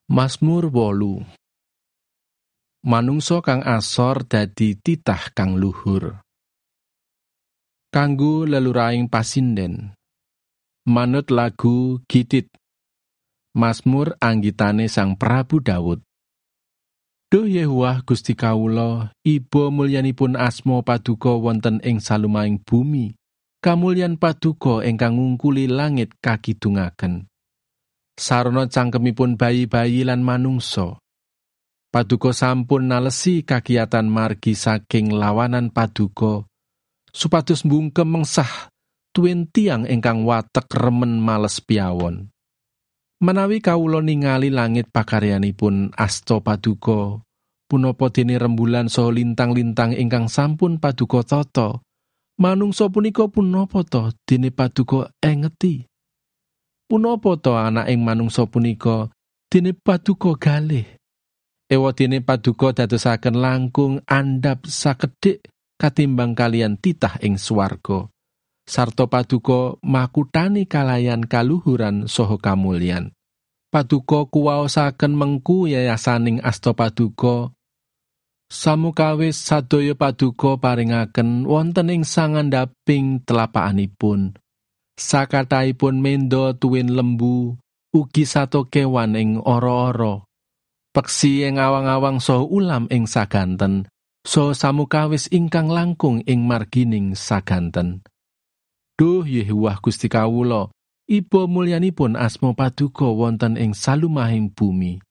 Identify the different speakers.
Speaker 1: Mazmur 8. Manungsa kang asor dadi titah kang luhur. Kanggo leluraing pasinden. Manut lagu Gitit. Mazmur anggitane Sang Prabu Daud. Duh Yehuwah Gusti kawula, iba mulyanipun asma paduka wonten ing salumahing bumi. Kamulyan paduka ingkang ngungkuli langit kakidungaken. Sarana cangkemipun bayi-bayi lan manungsa. Paduka sampun nalesi kakiyatan margi saking lawanan paduka, supados mbungkem mengsah tuwin tiyang ingkang watek remen males piawon. Menawi kawula ningali langit pakaryanipun asta paduka, punapa dene rembulan saha lintang-lintang ingkang sampun paduka tata, manungsa punika punapa ta dene paduka engeti? Punapa ta anaking manungsa punika dene paduka galih? Ewadene paduka dadosaken langkung andhap sakedhik katimbang kalian titah ing swarga. Sarta paduka makutani kalayan kaluhuran saha kamulyan. Paduka kuwaosaken mengku yayasaning asta paduka. Samukawis sadaya paduka paringaken wonten ing sangandhaping telapakanipun. Sakathahipun menda tuwin lembu, ugi sato kewan ing ora-ora. Peksi ing awang-awang saha ulam ing saganten, saha samukawis ingkang langkung ing margining saganten. Duh Yehuwah Gusti kawula, iba mulyanipun asma paduka wonten ing salumahing bumi.